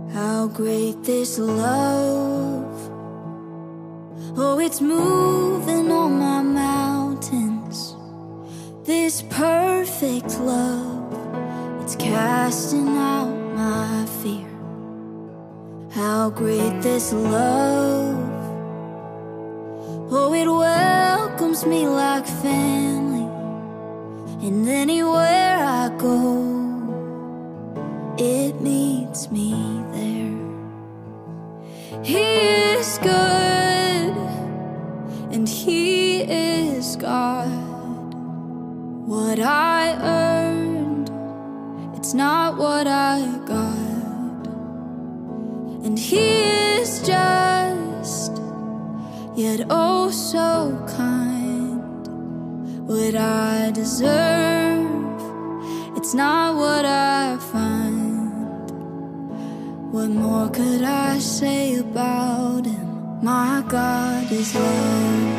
How great this love. Oh, it's moving all my mountains. This perfect love, it's casting out my fear. How great this love. Oh, it welcomes me like family, and anywhere I go, it meets me there. He is good, and He is God. What I earned, it's not what I got. And He is just, yet oh so kind. What I deserve, it's not what I find. What more could I say about Him? My God is love.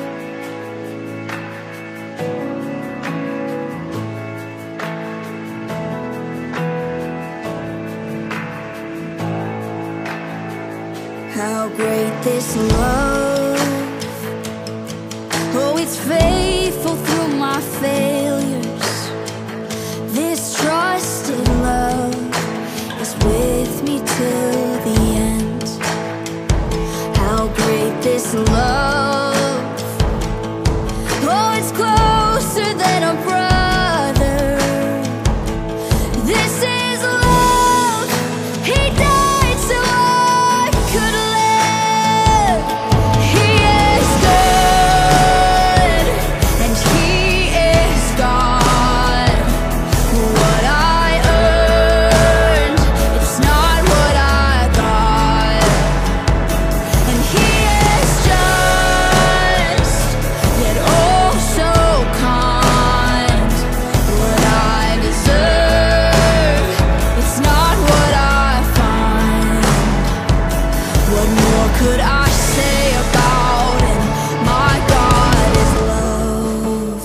How great this love. Oh, it's faithful through my failures. This trusted love is with me till the end. How great this love. Oh, it's closer than a brother. This is love. He died so I could live. He is good, and He is God. What I earned, it's not what I got. And He is just, yet oh so kind. What I deserve, it's not what I find. What more could I say about Him? My God is love.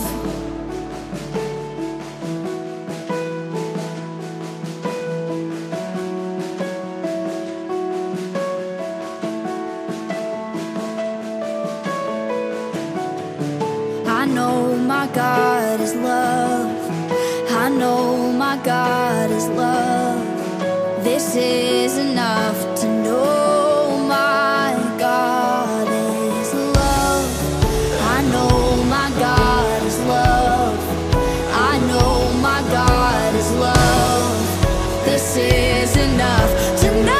I know my God is love. I know my God is love. This is enough to know my God is love. I know my God is love. I know my God is love. This is enough to know.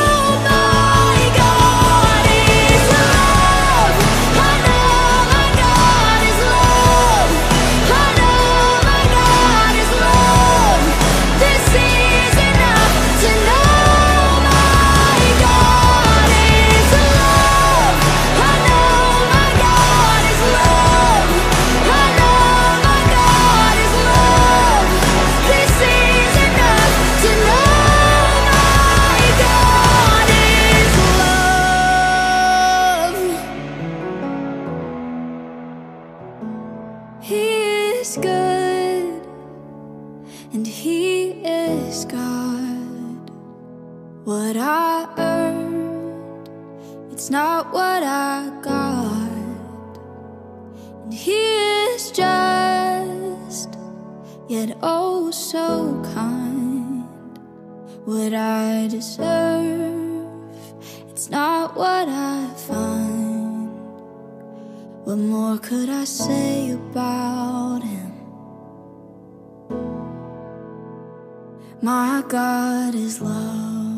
He is good, and He is God. What I earned, it's not what I got. And He is just, yet oh so kind. What I deserve, it's not what I find. What more could I say about Him? My God is love.